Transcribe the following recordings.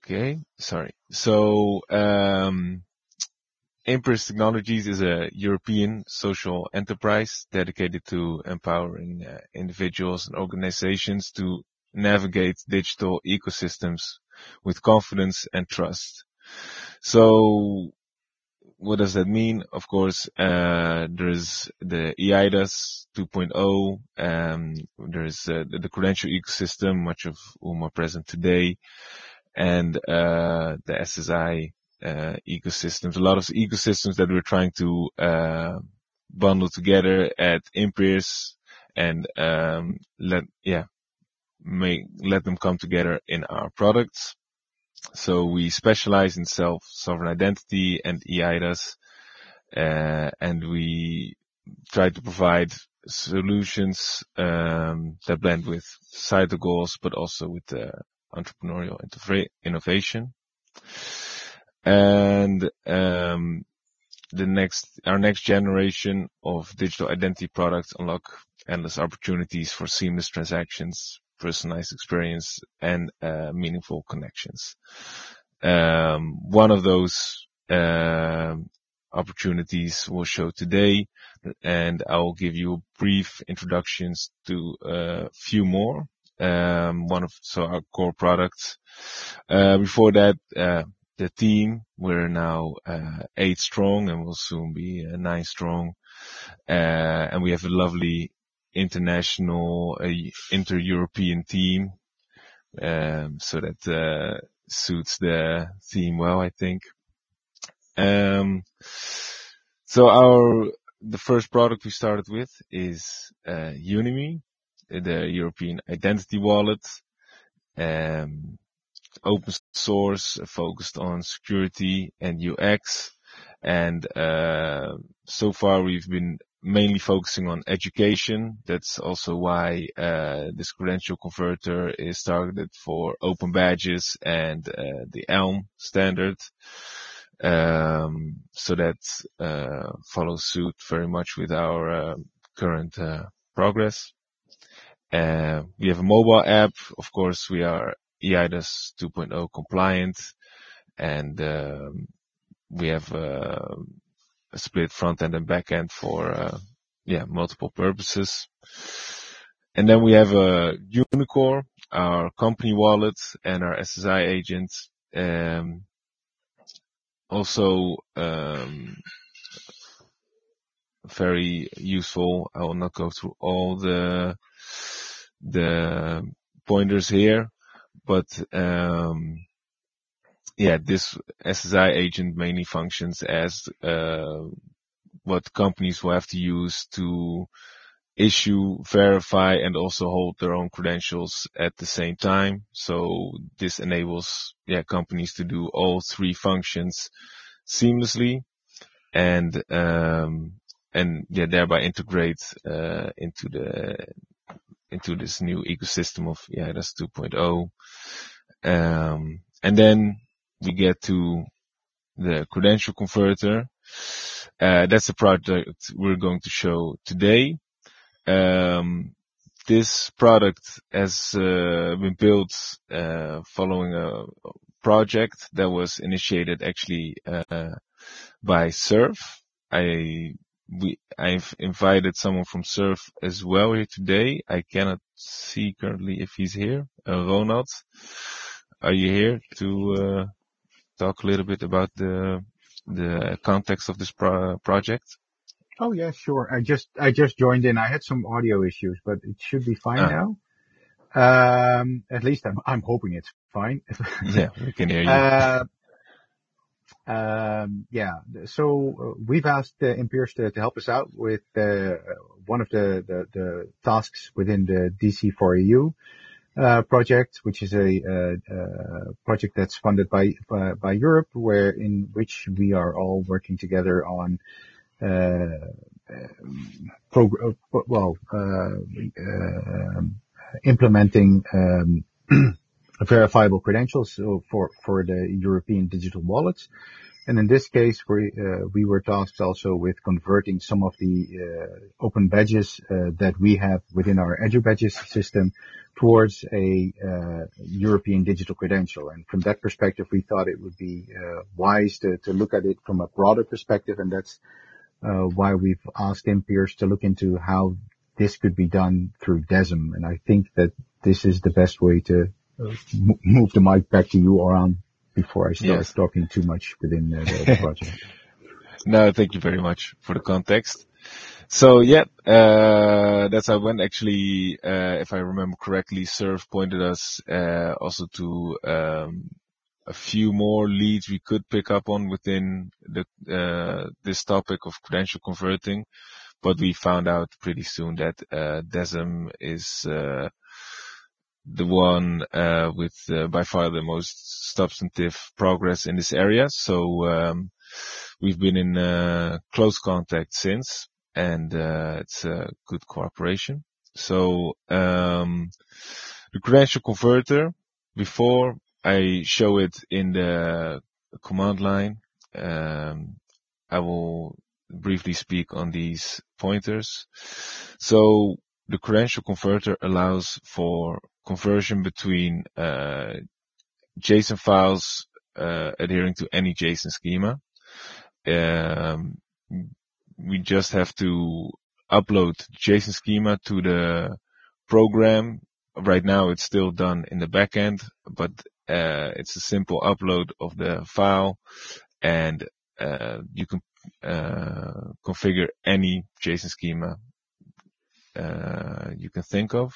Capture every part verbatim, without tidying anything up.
Okay, sorry. So, um, Imperis Technologies is a European social enterprise dedicated to empowering uh, individuals and organizations to navigate digital ecosystems with confidence and trust. So, what does that mean? Of course, uh, there's the E I D A S two point oh, um, there's uh, the, the credential ecosystem, much of whom are present today, and uh, the S S I uh, ecosystems. A lot of ecosystems that we're trying to uh, bundle together at Imperis and um, let yeah make let them come together in our products. So we specialize in self sovereign identity and E I D A S, uh, and we try to provide solutions um, that blend with societal goals, but also with uh, entrepreneurial innovation. And um, the next, our next generation of digital identity products unlock endless opportunities for seamless transactions, personalized experience, and uh, meaningful connections. Um, one of those uh, opportunities we'll show today, and I will give you brief introductions to a few more. Um, one of so our core products. Uh, before that, uh, the team, we're now uh, eight strong, and we'll soon be uh, nine strong. Uh, and we have a lovely international, uh, inter-European team, um, so that uh, suits the theme well, I think. Um, so our the first product we started with is uh, Unimi, the European Identity Wallet, um, open source, focused on security and U X, and uh, so far we've been mainly focusing on education. That's also why uh, this credential converter is targeted for open badges and uh, the ELM standard. Um, so that uh, follows suit very much with our uh, current uh, progress. Uh, we have a mobile app. Of course, we are E I D A S two point oh compliant, and um, we have uh, a split front end and back end for uh, yeah multiple purposes. And then we have a Unicore, our company wallet, and our S S I agent. Um, also um, very useful. I will not go through all the the pointers here, but um, yeah, this S S I agent mainly functions as uh, what companies will have to use to issue, verify, and also hold their own credentials at the same time. So this enables yeah companies to do all three functions seamlessly, and um, and yeah thereby integrate uh, into the into this new ecosystem of E I D A S two point oh. Um, and then we get to the credential converter. Uh, that's the project we're going to show today. Um, this product has uh, been built uh, following a project that was initiated actually uh, by Surf. I we I've invited someone from Surf as well here today. I cannot see currently if he's here. Uh, Ronald, are you here to uh, talk a little bit about the the context of this pro- project? Oh yeah, sure. I just I just joined in. I had some audio issues, but it should be fine Ah, now. Um, at least I'm I'm hoping it's fine. yeah, we can hear you. uh, um, yeah. So uh, we've asked uh, Imperis to, to help us out with uh, one of the, the the tasks within the D C four E U uh, project, which is a uh, uh, project that's funded by uh, by Europe, where in which we are all working together on. Uh, um, prog- uh, well, uh, uh, implementing um, verifiable credentials so for for the European digital wallets. And in this case, we, uh, we were tasked also with converting some of the uh, open badges uh, that we have within our EduBadges system towards a uh, European digital credential. And from that perspective, we thought it would be uh, wise to, to look at it from a broader perspective, and that's uh, why we've asked Impeers to look into how this could be done through DESM. And I think that this is the best way to uh, m- move the mic back to you, Oran, before I start Yes. talking too much within uh, the, the project. No, thank you very much for the context. So yeah, uh, that's how it went. Actually, uh, if I remember correctly, Surf pointed us uh, also to um, a few more leads we could pick up on within the uh, this topic of credential converting, but we found out pretty soon that uh, DESM is uh, the one uh, with uh, by far the most substantive progress in this area. So um, we've been in uh, close contact since, and uh, it's a good cooperation. So um, the credential converter, before I show it in the command line, um, I will briefly speak on these pointers. So the credential converter allows for conversion between uh, JSON files uh, adhering to any JSON schema. Um, we just have to upload JSON schema to the program. Right now it's still done in the backend, but uh, it's a simple upload of the file, and uh, you can uh, configure any JSON schema uh, you can think of.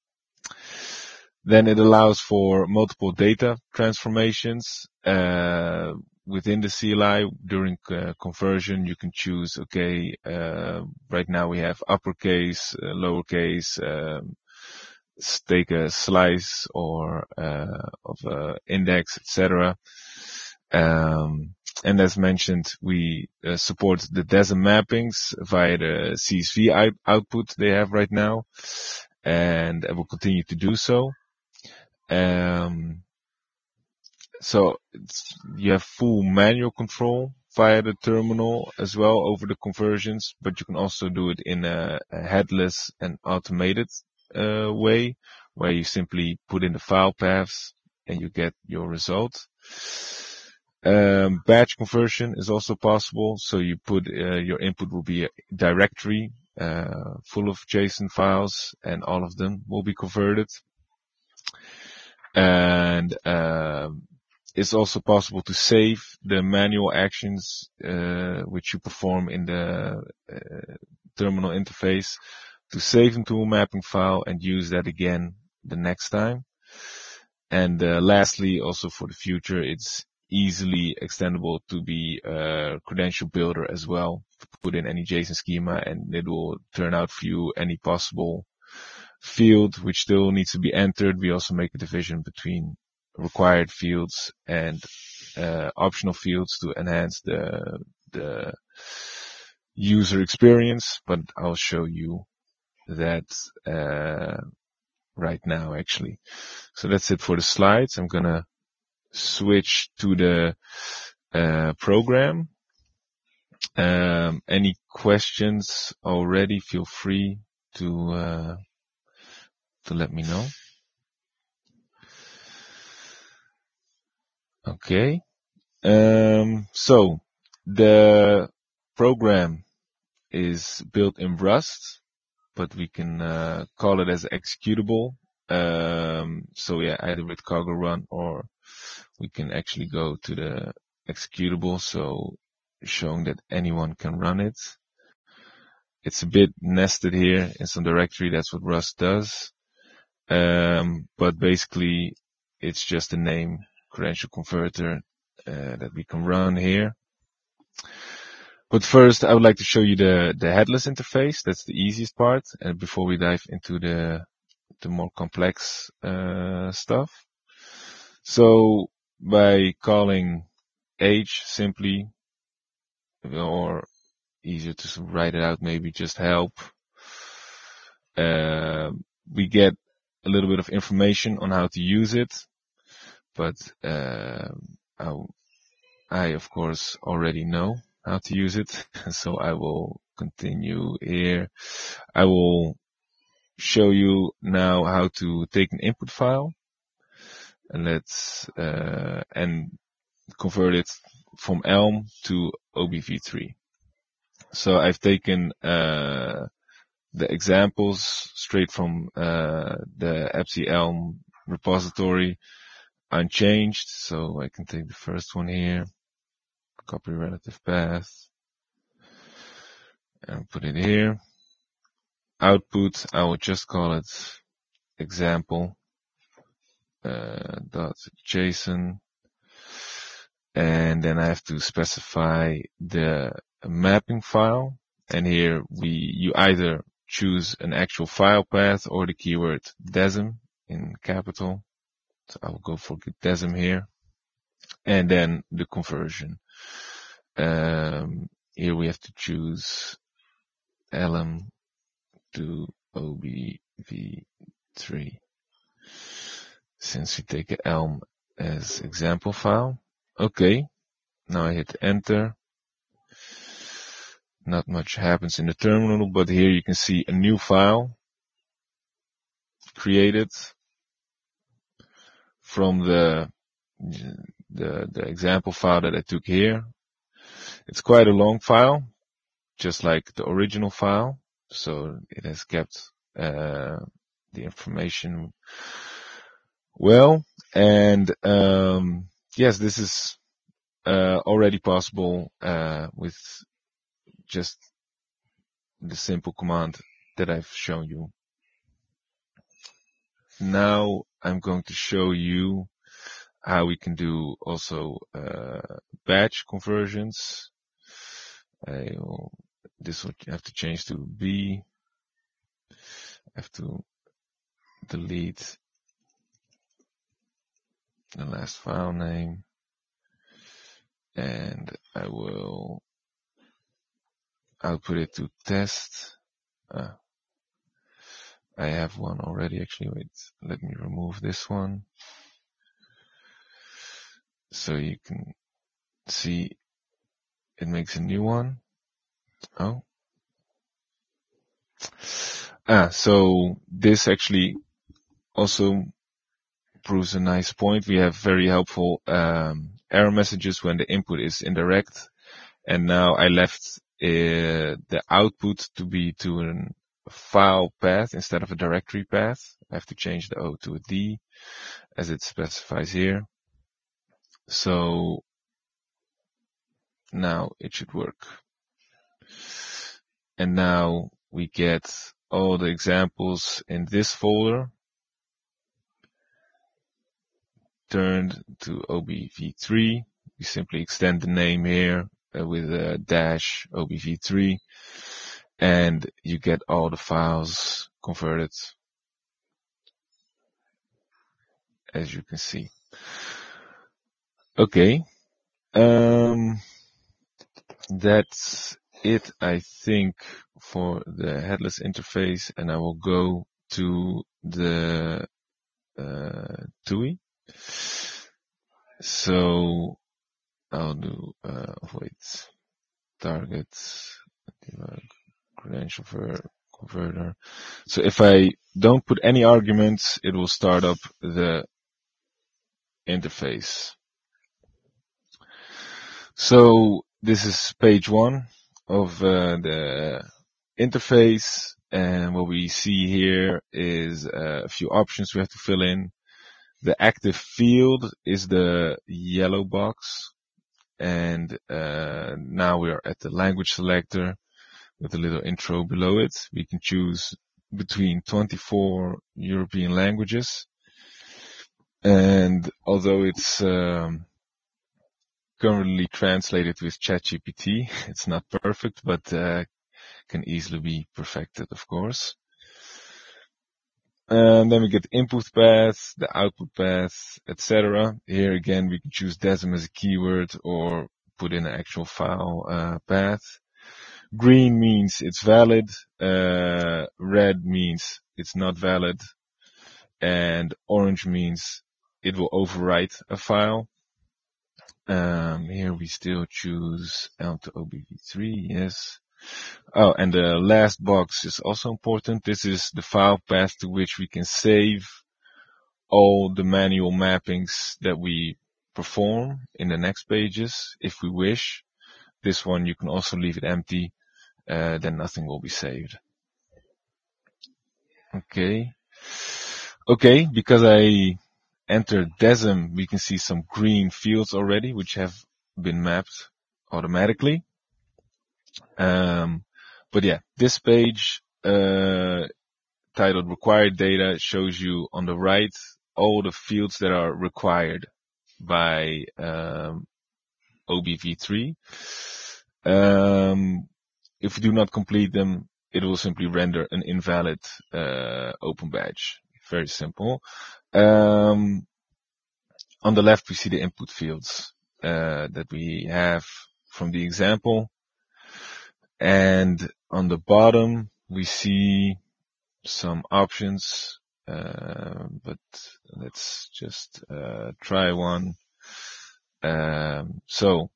Then it allows for multiple data transformations uh, within the C L I. During uh, conversion, you can choose, okay, uh, right now we have uppercase, uh, lowercase, um, take a slice or uh, of uh, index, et cetera. Um, and as mentioned, we uh, support the DESM mappings via the C S V out- output they have right now, and I will continue to do so. Um, so it's, you have full manual control via the terminal as well over the conversions, but you can also do it in a, a headless and automated uh, way, where you simply put in the file paths and you get your result. Um, batch conversion is also possible. So you put uh, your input will be a directory uh, full of JSON files, and all of them will be converted. And um, it's also possible to save the manual actions uh, which you perform in the uh, terminal interface, to save them to a mapping file and use that again the next time. And uh, lastly, also for the future, it's easily extendable to be a credential builder as well. Put in any JSON schema and it will turn out for you any possible field which still needs to be entered. We also make a division between required fields and uh, optional fields to enhance the the user experience, but I'll show you that uh, right now actually. So that's it for the slides. I'm gonna switch to the uh, program. Um, any questions already? Feel free to uh, to let me know. Okay. Um, so the program is built in Rust, but we can uh, call it as executable. Um, so yeah, either with cargo run, or we can actually go to the executable, so showing that anyone can run it. It's a bit nested here in some directory. That's what Rust does. Um, but basically it's just a name credential converter uh, that we can run here. But first, I would like to show you the, the headless interface. That's the easiest part. And before we dive into the, the more complex, uh, stuff. So by calling H simply, or easier to write it out, maybe just help, uh, we get a little bit of information on how to use it. But, uh, I'll I, of course, already know how to use it, so I will continue here. I will show you now how to take an input file and let's uh, and convert it from Elm to O B V three. So I've taken uh, the examples straight from uh, the A P S I Elm repository, unchanged. So I can take the first one here, copy relative path, and put it here. Output, I will just call it example uh, dot JSON, and then I have to specify the mapping file. And here we you either choose an actual file path or the keyword desm in capital. So I will go for desm here, and then the conversion. Um, here we have to choose Elm to O B V three. Since we take a Elm as example file. Okay, now I hit enter. Not much happens in the terminal, but here you can see a new file created from the the, the example file that I took here. It's quite a long file, just like the original file, so it has kept uh, the information well. And um, yes, this is uh, already possible uh, with just the simple command that I've shown you. Now I'm going to show you how we can do also uh, batch conversions. I will, this will have to change to B. I have to delete the last file name, and I will output it to test. Uh, I have one already actually. Wait, let me remove this one so you can see it makes a new one. Oh. Ah, so this actually also proves a nice point. We have very helpful um, error messages when the input is indirect. And now I left uh, the output to be to a file path instead of a directory path. I have to change the O to a D as it specifies here. So now it should work. And now we get all the examples in this folder turned to O B V three. We simply extend the name here uh, with a dash O B V three, and you get all the files converted, as you can see. Okay, um, that's it, I think, for the headless interface, and I will go to the uh, T U I. So I'll do uh, wait target debug credential for converter. So if I don't put any arguments, it will start up the interface. So this is page one of uh, the interface, and what we see here is uh, a few options we have to fill in. The active field is the yellow box, and uh, now we are at the language selector with a little intro below it. We can choose between twenty-four European languages, and although it's um, currently translated with ChatGPT, it's not perfect, but uh, can easily be perfected, of course. And then we get the input path, the output path, et cetera. Here again, we can choose desm as a keyword or put in an actual file uh, path. Green means it's valid. Uh, red means it's not valid. And orange means it will overwrite a file. Um, here we still choose Elm to O B V three, yes. Oh, and the last box is also important. This is the file path to which we can save all the manual mappings that we perform in the next pages if we wish. This one you can also leave it empty, uh, then nothing will be saved. Okay. Okay, because I entered DESM, we can see some green fields already, which have been mapped automatically. Um, but yeah, this page, uh, titled required data shows you on the right all the fields that are required by, um, O B V three. Um, if you do not complete them, it will simply render an invalid, uh, open badge. Very simple. Um, on the left, we see the input fields, uh, that we have from the example. And on the bottom, we see some options, uh, but let's just, uh, try one. Um, so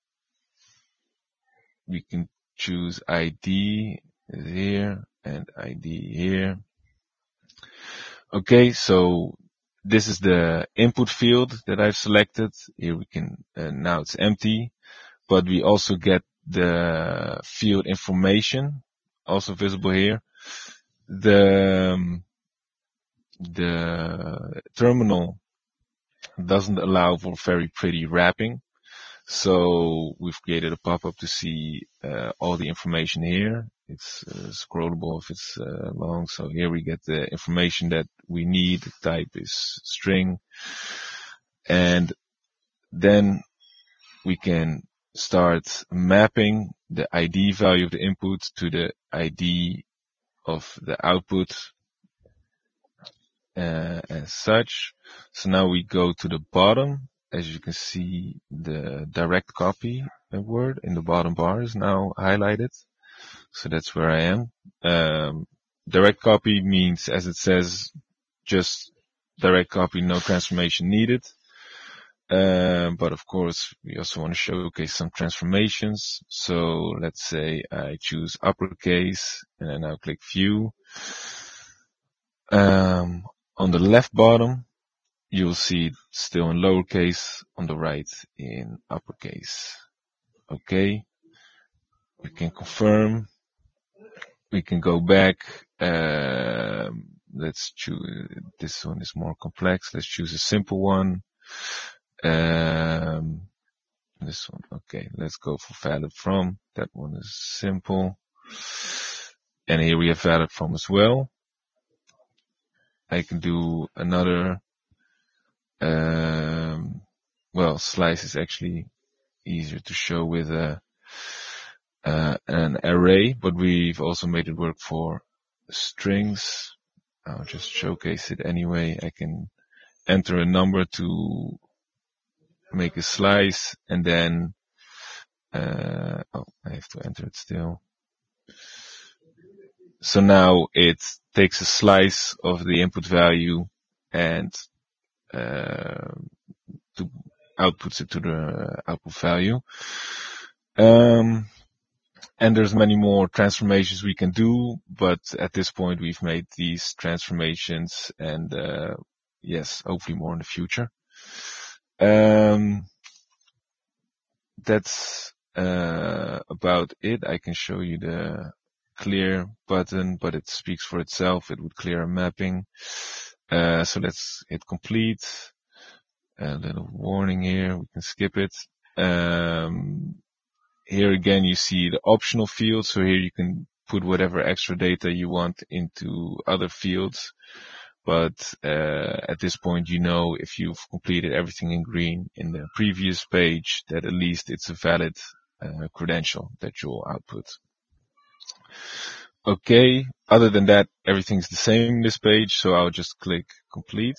we can choose I D here and I D here. Okay, so this is the input field that I've selected. Here we can, uh, now it's empty, but we also get the field information, also visible here. The, um, the terminal doesn't allow for very pretty wrapping. So we've created a pop-up to see, uh, all the information here. It's uh, scrollable if it's uh, long. So here we get the information that we need. The type is string. And then we can start mapping the I D value of the input to the I D of the output, uh, as such. So now we go to the bottom. As you can see, the direct copy word in the bottom bar is now highlighted. So that's where I am. Um, direct copy means, as it says, just direct copy, no transformation needed. Uh, but of course, we also want to showcase some transformations. So let's say I choose uppercase and I now click view. Um, on the left bottom, you'll see it still in lowercase, on the right in uppercase. Okay. We can confirm. We can go back. Um, let's choose, this one is more complex. Let's choose a simple one. Um, this one. Okay. Let's go for valid from. That one is simple. And here we have valid from as well. I can do another, um, well, slice is actually easier to show with a, uh, an array, but we've also made it work for strings. I'll just showcase it anyway. I can enter a number to make a slice and then, uh, oh, I have to enter it still. So now it takes a slice of the input value and, uh, to outputs it to the output value. Um, and there's many more transformations we can do, but at this point we've made these transformations and, uh, yes, hopefully more in the future. Um, that's, uh, about it. I can show you the clear button, but it speaks for itself. It would clear a mapping. Uh, so let's hit complete. A little warning here. We can skip it. Um, here again, you see the optional fields. So here you can put whatever extra data you want into other fields. But, uh, at this point, you know, if you've completed everything in green in the previous page, that at least it's a valid, uh, credential that you'll output. Okay. Other than that, everything's the same in this page. So I'll just click complete.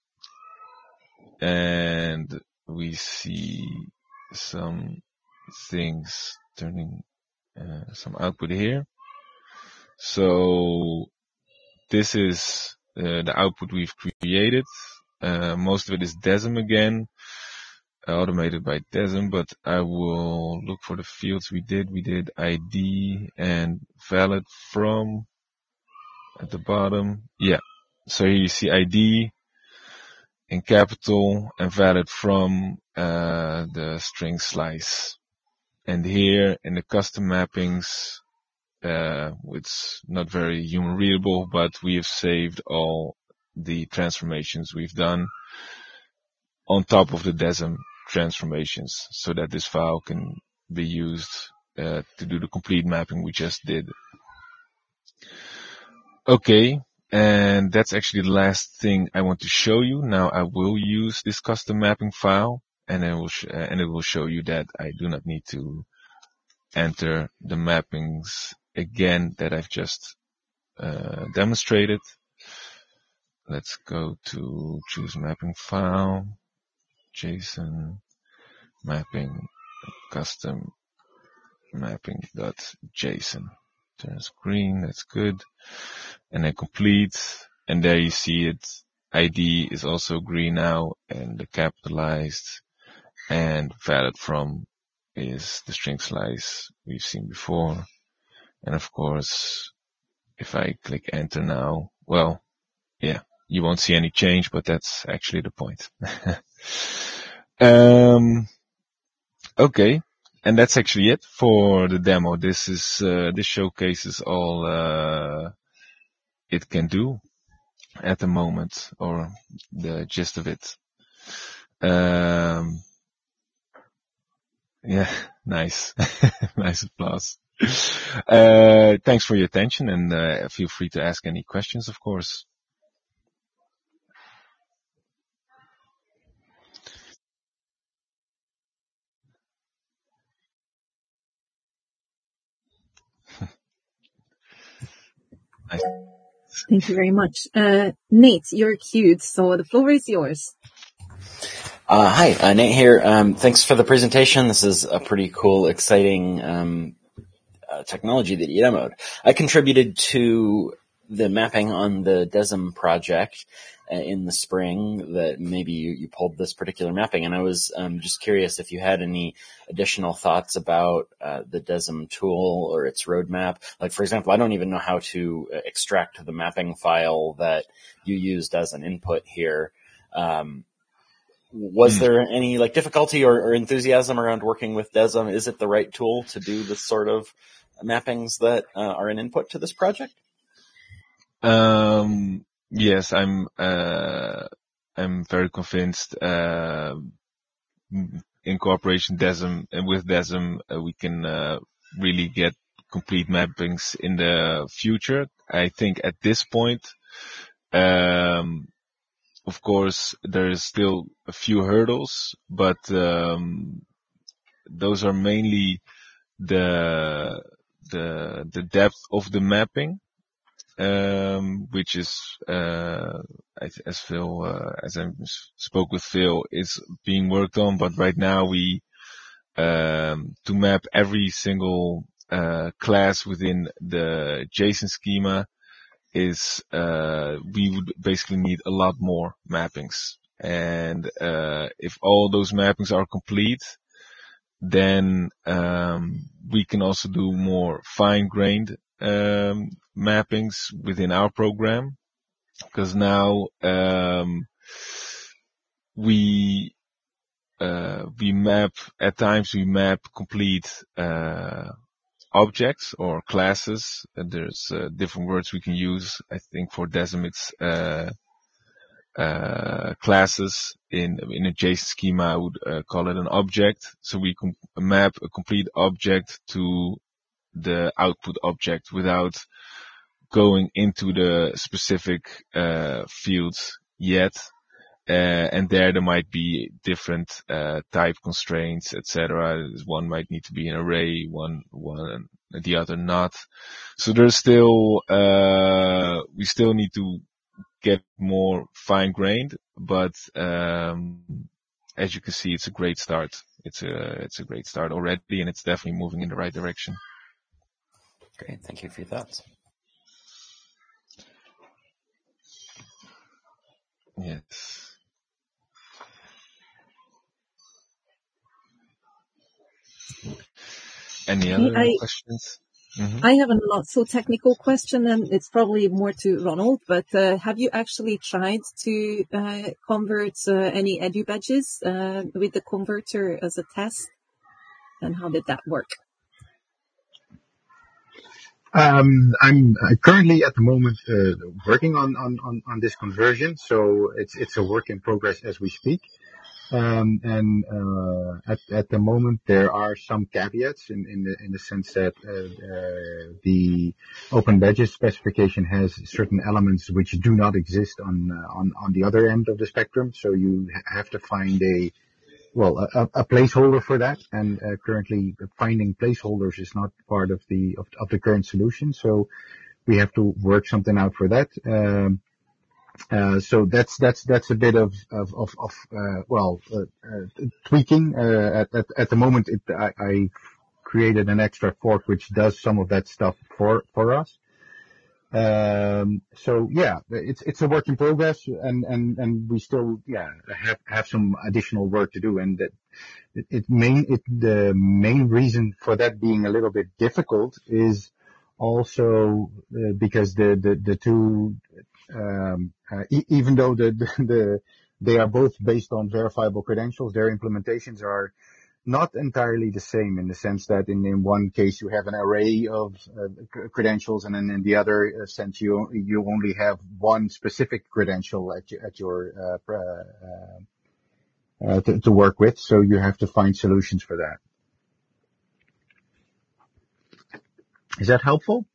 And we see some things turning, uh, some output here. So this is, uh, the output we've created. Uh, most of it is DESM again. automated by Desm, but I will look for the fields we did. We did I D and valid from at the bottom. Yeah. So here you see I D in capital and valid from uh, the string slice. And here in the custom mappings, uh, it's not very human readable, but we have saved all the transformations we've done on top of the Desm transformations so that this file can be used uh, to do the complete mapping we just did. Okay, and that's actually the last thing I want to show you. Now I will use this custom mapping file, and it will sh- and it will show you that I do not need to enter the mappings again that I've just uh, demonstrated. Let's go to choose mapping file, JSON, mapping, custom mapping.json. Turns green, that's good. And then complete, and there you see it. I D is also green now, and the capitalized and valid from is the string slice we've seen before. And of course, if I click enter now, well, yeah, you won't see any change, but that's actually the point. um, okay. And that's actually it for the demo. This is, uh, this showcases all, uh, it can do at the moment, or the gist of it. Um, yeah, nice. Nice applause. Uh, thanks for your attention, and uh, feel free to ask any questions, of course. Nice. Thank you very much. Uh, Nate, you're queued, so the floor is yours. Uh, hi, uh, Nate here. Um, thanks for the presentation. This is a pretty cool, exciting um, uh, technology that you demoed. I contributed to the mapping on the Desm project uh, in the spring that maybe you, you pulled this particular mapping, and I was um, just curious if you had any additional thoughts about uh, the Desm tool or its roadmap. Like, for example, I don't even know how to extract the mapping file that you used as an input here. Um, Was there any like difficulty or, or enthusiasm around working with Desm? Is it the right tool to do the sort of mappings that uh, are an input to this project? Um, yes, I'm, uh, I'm very convinced, uh, in cooperation Desm and with Desm, uh, we can, uh, really get complete mappings in the future. I think at this point, um, of course, there is still a few hurdles, but um, those are mainly the the the depth of the mapping, um, which is uh, as, as Phil, uh, as I spoke with Phil, is being worked on. But right now, we um, to map every single uh, class within the JSON schema is uh, we would basically need a lot more mappings. And uh, if all those mappings are complete, then um, we can also do more fine-grained um, mappings within our program. Because now um, we uh, we map at times we map complete uh, objects or classes. And there's uh, different words we can use. I think for Desm it's uh, uh, classes. In in a JSON schema, I would uh, call it an object. So we can map a complete object to the output object without going into the specific uh, fields yet. Uh, and there there might be different uh, type constraints, et cetera. One might need to be an array, one one the other not. So there's still uh, we still need to get more fine-grained, but um, as you can see, it's a great start. It's a it's a great start already, and it's definitely moving in the right direction. Great, thank you for your thoughts. Yes. Any other I, questions? Mm-hmm. I have a not so technical question, and it's probably more to Ronald, but uh, have you actually tried to uh, convert uh, any edu badges uh, with the converter as a test? And how did that work? Um, I'm currently at the moment uh, working on, on, on, on this conversion, so it's it's a work in progress as we speak. Um, and uh, at at the moment there are some caveats in in the in the sense that uh, uh, the Open Badges specification has certain elements which do not exist on uh, on on the other end of the spectrum. So you ha- have to find a well a, a placeholder for that, and uh, currently finding placeholders is not part of the of, of the current solution. So we have to work something out for that. Um, uh, so that's that's that's a bit of of of, of uh, well uh, uh, tweaking. Uh, at, at at the moment, it, I, I created an extra fork which does some of that stuff for for us. Um, so yeah, it's it's a work in progress, and and and we still yeah have have some additional work to do. And that it, it main it the main reason for that being a little bit difficult is also uh, because the the the two um, uh, e- even though the, the the they are both based on verifiable credentials, their implementations are not entirely the same in the sense that in, in one case you have an array of uh, c- credentials, and then in the other uh, sense you you only have one specific credential at your, at your uh, pr- uh, uh, to, to work with. So you have to find solutions for that. Is that helpful?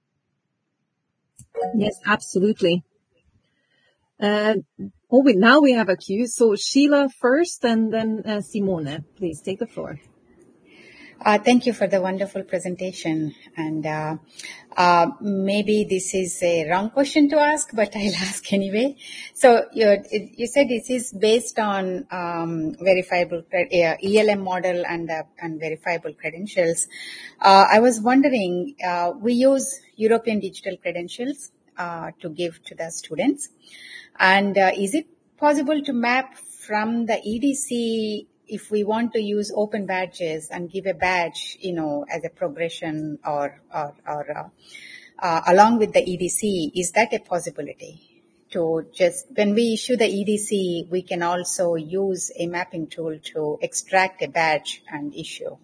Yes, absolutely. Uh, oh, wait, now we have a queue. So Sheila first, and then uh, Simone. Please take the floor. Uh, thank you for the wonderful presentation. And uh, uh, maybe this is a wrong question to ask, but I'll ask anyway. So you you said this is based on um, verifiable uh, E L M model and uh, and verifiable credentials. Uh, I was wondering, uh, we use European digital credentials uh, to give to the students, and uh, is it possible to map from the E D C? If we want to use open badges and give a badge, you know, as a progression or or, or uh, uh, along with the E D C, is that a possibility? To just when we issue the E D C, we can also use a mapping tool to extract a badge and issue.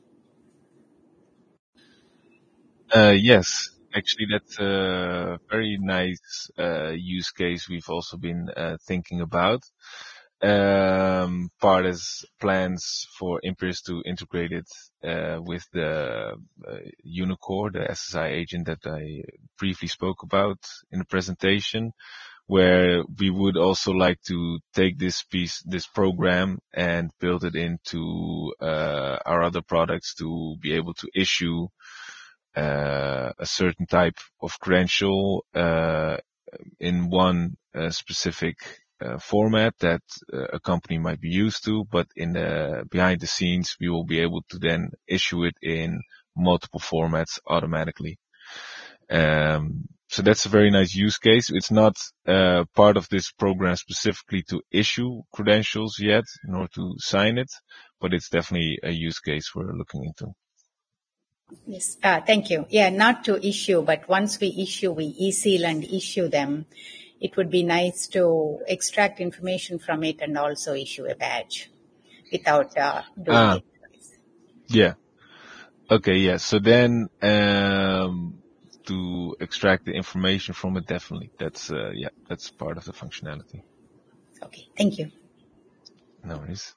Uh, yes, actually, that's a very nice uh, use case we've also been uh, thinking about. Um, part is plans for Imperis to integrate it uh, with the uh, Unicore, the S S I agent that I briefly spoke about in the presentation, where we would also like to take this piece, this program, and build it into uh, our other products to be able to issue uh, a certain type of credential uh, in one uh, specific uh, format that uh, a company might be used to, but in the behind the scenes, we will be able to then issue it in multiple formats automatically. Um, so that's a very nice use case. It's not uh, part of this program specifically to issue credentials yet, nor to sign it, but it's definitely a use case we're looking into. Yes, uh, thank you. Yeah, not to issue, but once we issue, we e-seal and issue them. It would be nice to extract information from it and also issue a badge without uh, doing Ah, it. yeah. Okay, yeah. So then, um, to extract the information from it, definitely. That's, uh, yeah, that's part of the functionality. Okay, thank you. No worries.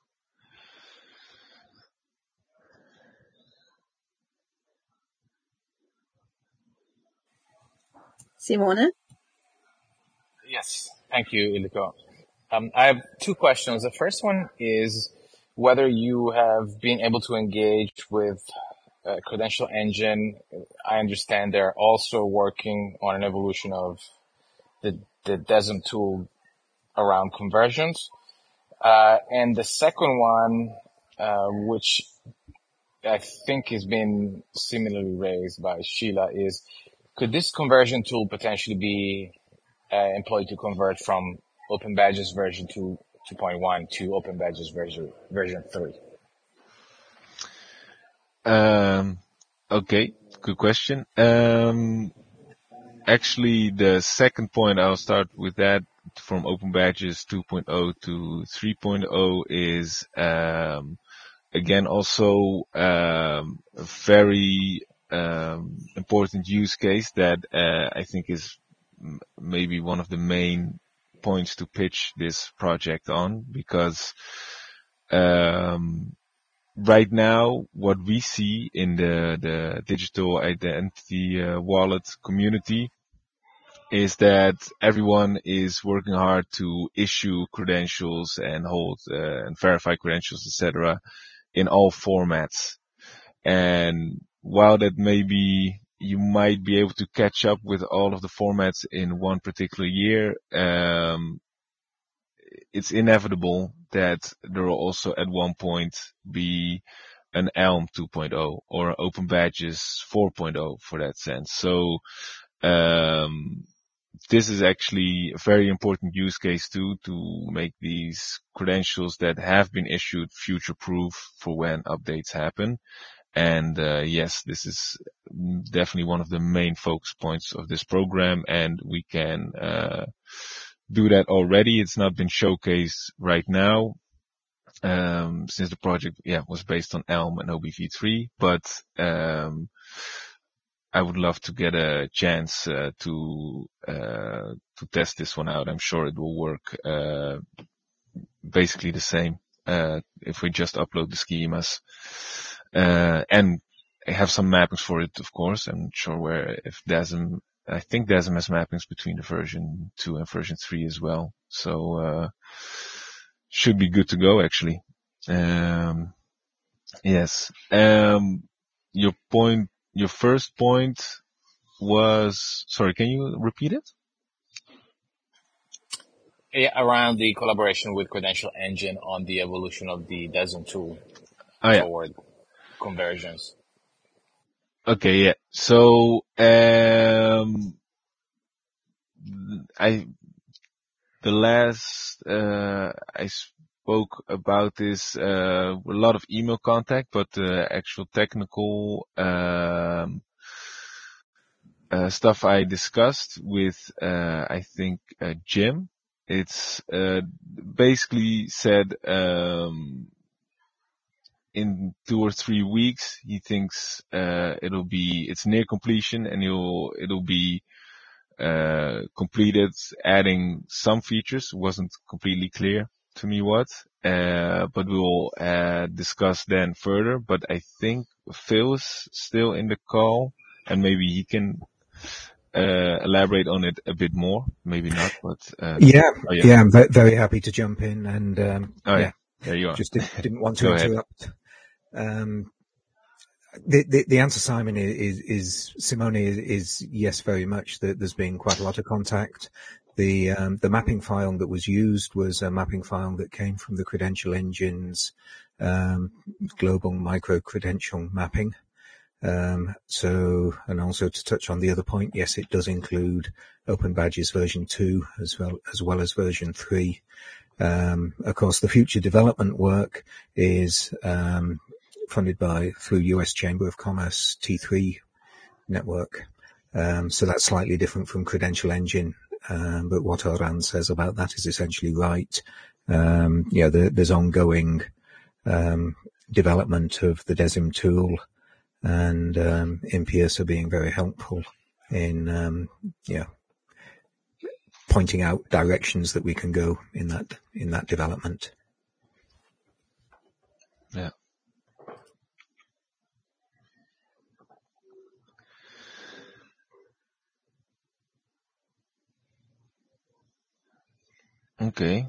Simone? Yes. Thank you, Ildiko. Um, I have two questions. The first one is whether you have been able to engage with uh, Credential Engine. I understand they're also working on an evolution of the, the D E S M tool around conversions. Uh, and the second one, uh, which I think has been similarly raised by Sheila, is could this conversion tool potentially be uh, employed to convert from Open Badges version two point one to Open Badges version version three? Um, Okay, good question. Um, actually, the second point, I'll start with that from Open Badges two point oh to three point oh is, um, again, also, um, a very, um, important use case that, uh, I think is m- maybe one of the main points to pitch this project on because, um, right now, what we see in the, the digital identity uh, wallet community is that everyone is working hard to issue credentials and hold uh, and verify credentials, et cetera, in all formats. And while that maybe you might be able to catch up with all of the formats in one particular year, um, it's inevitable that there will also at one point be an Elm two point oh or Open Badges four point oh for that sense. So, um, this is actually a very important use case too, to make these credentials that have been issued future proof for when updates happen. And, uh, yes, this is definitely one of the main focus points of this program, and we can, uh, do that already. It's not been showcased right now, um, since the project, yeah, was based on Elm and O B V three, but, um, I would love to get a chance, uh, to, uh, to test this one out. I'm sure it will work, uh, basically the same, uh, if we just upload the schemas, uh, and have some mappings for it, of course. I'm not sure where, if DASM, I think DASM has mappings between the version two and version three as well. So, uh, should be good to go actually. Um, yes. Um, your point, your first point was, sorry, can you repeat it? Yeah, around the collaboration with Credential Engine on the evolution of the DASM tool Oh yeah. toward conversions. Okay, yeah. So, um, I, the last, uh, I spoke about this, uh, a lot of email contact, but the actual technical, um, uh, stuff I discussed with, uh, I think, uh, Jim, it's, uh, basically said, um, in two or three weeks, he thinks, uh, it'll be, it's near completion and it'll, it'll be, uh, completed, adding some features. It wasn't completely clear to me what, uh, but we'll, uh, discuss then further. But I think Phil is still in the call and maybe he can, uh, elaborate on it a bit more. Maybe not, but, uh, yeah, oh, yeah. yeah, I'm ve- very happy to jump in and, um, Oh, yeah, yeah. There you are. just didn't, didn't want to Go ahead. interrupt. Um, the, the, the answer, Simon, is, is Simone is, is yes, very much. That there's been quite a lot of contact. The, um, the mapping file that was used was a mapping file that came from the Credential Engine's, um, global micro credential mapping. Um, so, and also to touch on the other point, yes, it does include Open Badges version two as well, as well as version three. Um, of course, the future development work is, um, funded by, through U S Chamber of Commerce T three network. Um, so that's slightly different from Credential Engine. Um, but what Oran says about that is essentially right. Um, yeah, there, there's ongoing, um, development of the DESIM tool, and, um, Impius are being very helpful in, um, yeah, pointing out directions that we can go in that, in that development. Yeah. Okay.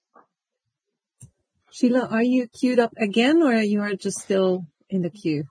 Sheila, are you queued up again, or you are just still in the queue?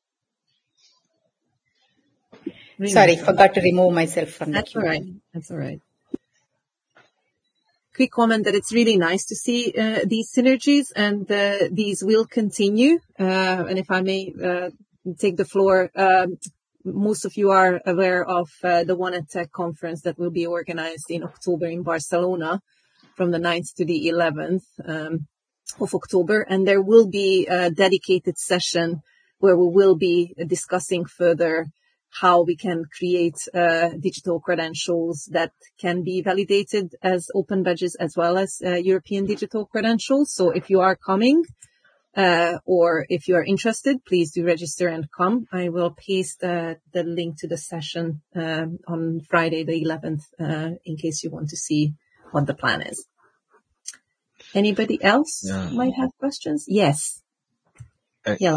Really? Sorry, forgot to remove myself from the That's queue. all right. That's all right. Quick comment that it's really nice to see uh, these synergies, and uh, these will continue. Uh, and if I may uh, take the floor, um, most of you are aware of uh, the One at Tech conference that will be organized in October in Barcelona from the ninth to the eleventh um, of October. And there will be a dedicated session where we will be discussing further how we can create uh, digital credentials that can be validated as open badges as well as uh, European digital credentials. So if you are coming, uh, or if you are interested, please do register and come. I will paste uh, the link to the session um, on Friday the eleventh uh, in case you want to see what the plan is. Anybody else Yeah. might have questions? Yes. Uh, Yeah.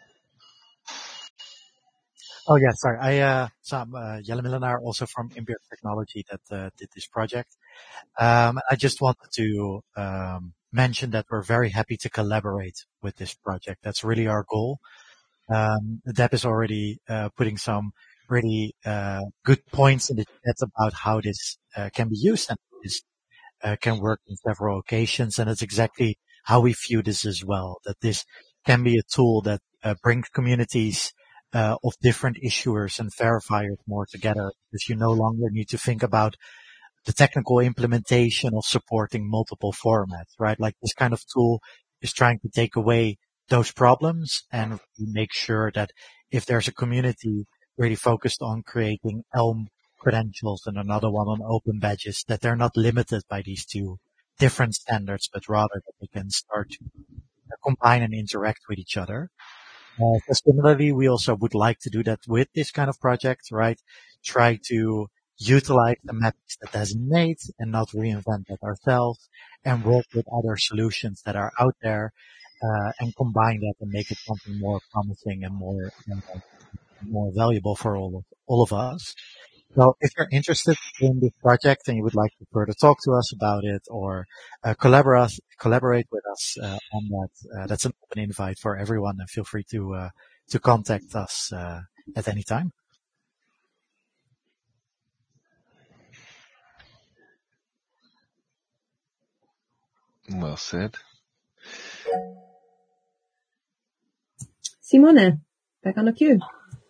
Oh, yeah, sorry. I, uh, so I'm, uh, Jelle Millenaar, also from Imperial Technology that, uh, did this project. Um, I just wanted to, um, mention that we're very happy to collaborate with this project. That's really our goal. Um, Deb is already, uh, putting some really, uh, good points in the chat about how this, uh, can be used and this, uh, can work in several occasions. And it's exactly how we view this as well, that this can be a tool that, uh, brings communities Uh, of different issuers and verifiers more together, because you no longer need to think about the technical implementation of supporting multiple formats, right? Like this kind of tool is trying to take away those problems and make sure that if there's a community really focused on creating Elm credentials and another one on open badges, that they're not limited by these two different standards, but rather that they can start to combine and interact with each other. Uh, so similarly, we also would like to do that with this kind of project, right? Try to utilize the maps that has been made and not reinvent that ourselves, and work with other solutions that are out there, uh, and combine that and make it something more promising and more, uh, more valuable for all of, all of us. So if you're interested in this project and you would like to further talk to us about it or uh, collaborate collaborate with us uh, on that, uh, that's an open invite for everyone, and feel free to uh, to contact us uh, at any time. Well said. Simone, back on the queue.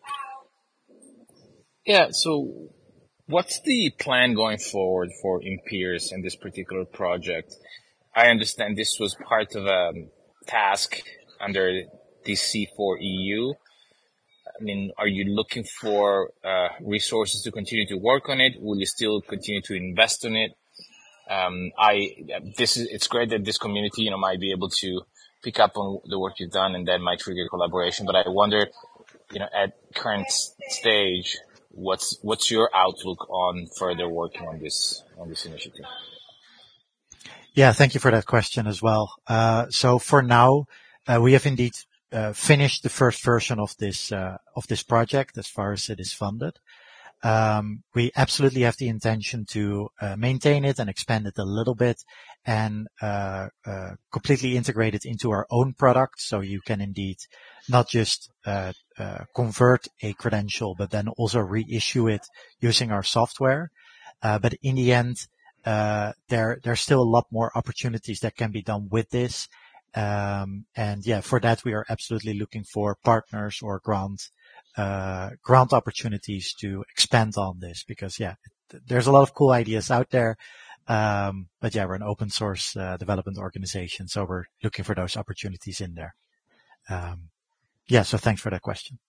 Yeah, so what's the plan going forward for Impeers in this particular project? I understand this was part of a task under the C four E U. I mean, are you looking for uh, resources to continue to work on it? Will you still continue to invest in it? Um, I this is it's great that this community, you know, might be able to pick up on the work you've done, and that might trigger collaboration. But I wonder, you know, at current stage, what's what's your outlook on further working on this on this initiative? Yeah, thank you for that question as well. Uh, so for now, uh, we have indeed uh, finished the first version of this uh, of this project as far as it is funded. Um, we absolutely have the intention to uh, maintain it and expand it a little bit, and uh, uh, completely integrate it into our own product. So you can indeed not just uh, uh, convert a credential, but then also reissue it using our software. Uh, but in the end, uh, there there's still a lot more opportunities that can be done with this. Um, and yeah, for that we are absolutely looking for partners or grants. Uh, grant opportunities to expand on this, because yeah, there's a lot of cool ideas out there. Um, but yeah, we're an open source uh, development organization, so we're looking for those opportunities in there. Um, yeah, so thanks for that question.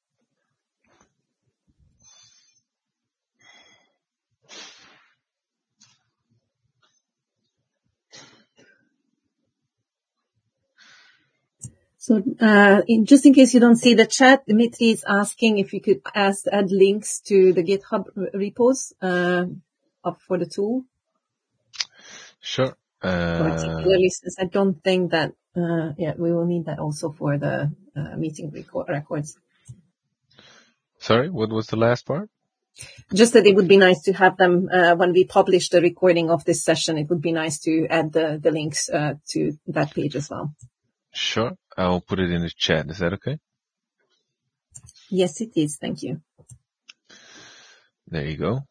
So, uh, in, just in case you don't see the chat, Dimitri is asking if you could ask, add links to the GitHub repos, uh, up for the tool. Sure. Uh, Particularly since I don't think that, uh, yeah, we will need that also for the uh, meeting record records. Sorry, what was the last part? Just that it would be nice to have them, uh, when we publish the recording of this session, it would be nice to add the, the links, uh, to that page as well. Sure. I'll put it in the chat. Is that okay? Yes, it is. Thank you. There you go.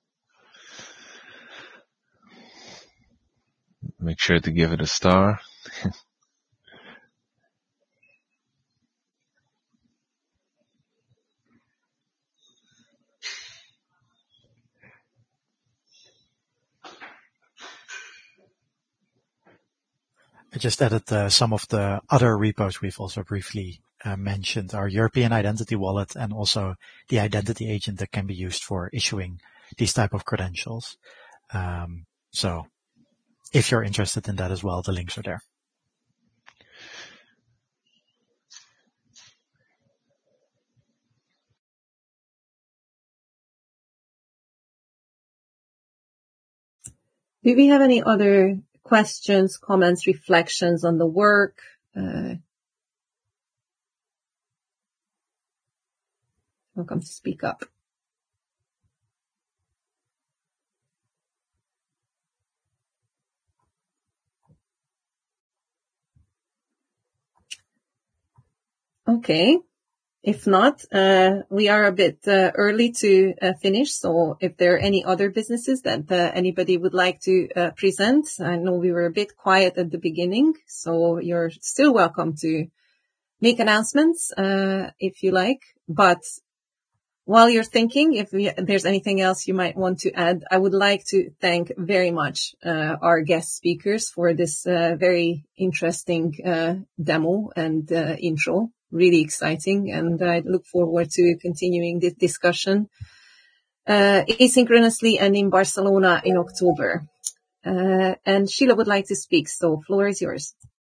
Make sure to give it a star. I just added uh, some of the other repos we've also briefly uh, mentioned our European Identity Wallet and also the identity agent that can be used for issuing these type of credentials. Um, so if you're interested in that as well, the links are there. Do we have any other questions, comments, reflections on the work? Uh, welcome to speak up. Okay. If not, uh, we are a bit uh, early to uh, finish. So if there are any other businesses that uh, anybody would like to uh, present, I know we were a bit quiet at the beginning, so you're still welcome to make announcements uh, if you like. But while you're thinking, if we, there's anything else you might want to add, I would like to thank very much uh, our guest speakers for this uh, very interesting uh, demo and uh, intro. Really exciting, and I look forward to continuing this discussion uh, asynchronously and in Barcelona in October. Uh, and Sheila would like to speak, so floor is yours.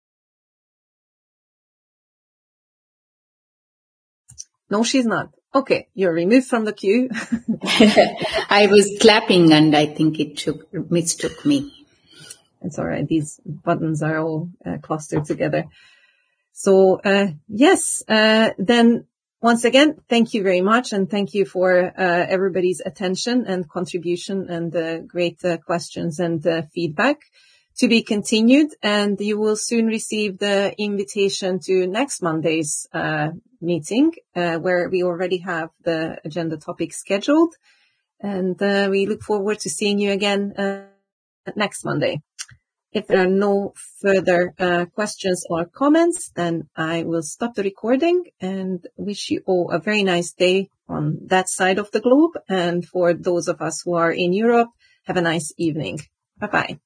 No, she's not. Okay, you're removed from the queue. I was clapping and I think it took, mistook me. It's all right. These buttons are all uh, clustered together. So, uh, yes, uh, then once again, thank you very much. And thank you for, uh, everybody's attention and contribution and, uh, great, uh, questions and, uh, feedback to be continued. And you will soon receive the invitation to next Monday's, uh, meeting, uh, where we already have the agenda topic scheduled. And, uh, we look forward to seeing you again, uh, next Monday. If there are no further uh, questions or comments, then I will stop the recording and wish you all a very nice day on that side of the globe. And for those of us who are in Europe, have a nice evening. Bye-bye.